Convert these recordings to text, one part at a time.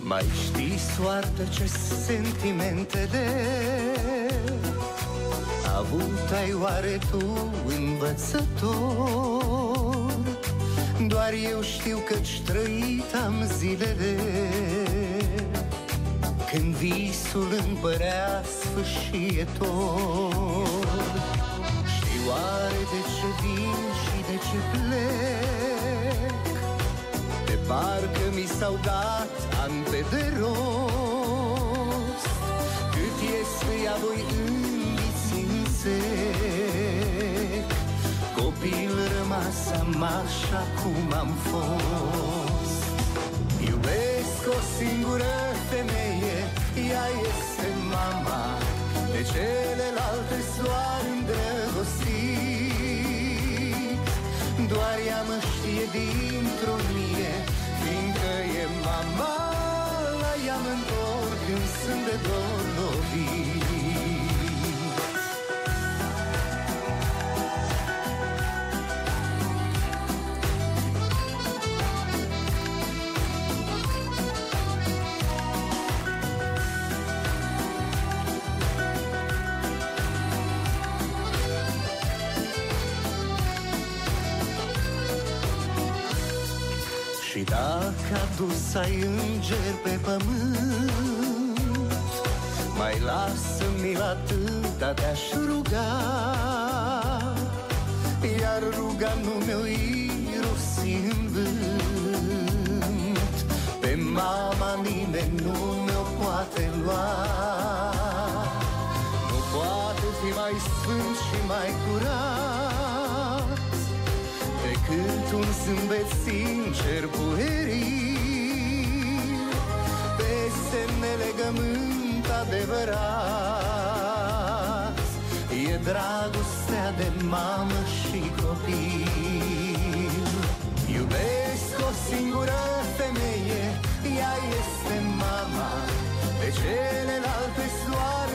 Mai știi, soartă, ce sentimente de avut ai oare tu, învățător? Doar eu știu că-ți trăit am zilele când visul îmi părea sfâșietor. Știi oare de ce vin și de ce plec? De parcă mi s-au dat ani pe rost. Cât este ea voi înviți în sec, copil rămas am așa cum am fost. Iubesc o singură femeie, ea este mama, de celelalte doar îndrăgostit. Doar ea mă știe dintr-o mie, fiindcă e mama, la ea mă-ntorc când sunt de dor lovit. Și dacă adus ai înger pe pământ, mai lasă-mi atâta te-aș ruga, iar ruga nu-mi-o irosi în vânt. Pe mama nimeni nu mi-o poate lua, nu poate fi mai sfânt și mai curat decât un zâmbet sincer pueril pe semne legământ adevărat. E dragostea de mamă și copil. Iubesc o singură femeie, ea este mama, de celelalte doar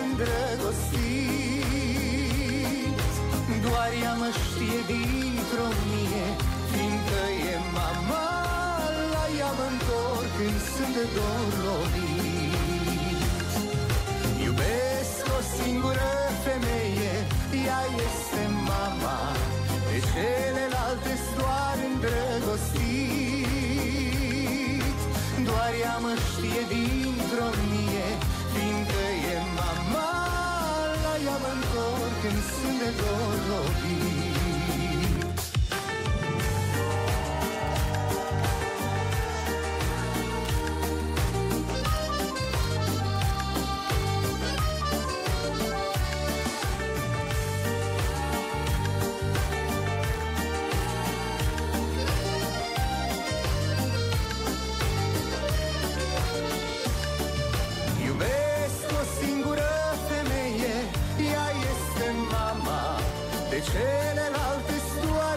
îndrăgostit. Doar ea mă știe dintr-o mie, fiindcă e mama, la ea mă-ntorc când sunt de dor lovit. Iubesc o singură femeie, ea este mama, de celelalte doar îndrăgostit. Doar ea mă știe dintr-o mie, fiindcă e mama, la ea mă-ntorc când sunt de dor lovit. De celelalte doar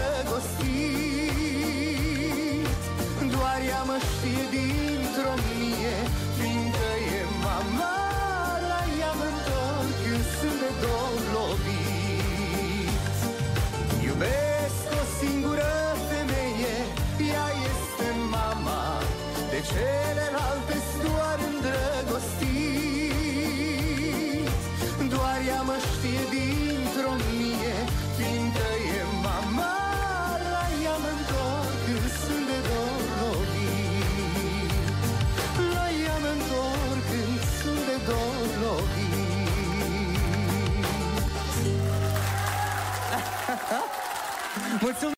îndrăgostit. Doar ea mă știe dintr-o mie, fiindcă e mama, la ea mă-ntorc când sunt de dor lovit. Iubesc o singură femeie, ea este mama, de celelalte doar îndrăgostit. Doar ea mă știe dintr-o mie, fiindcă e mama, la ea mă-ntorc când sunt de dor lovit. La ea mă-ntorc când sunt de dor lovit. Mulțumesc!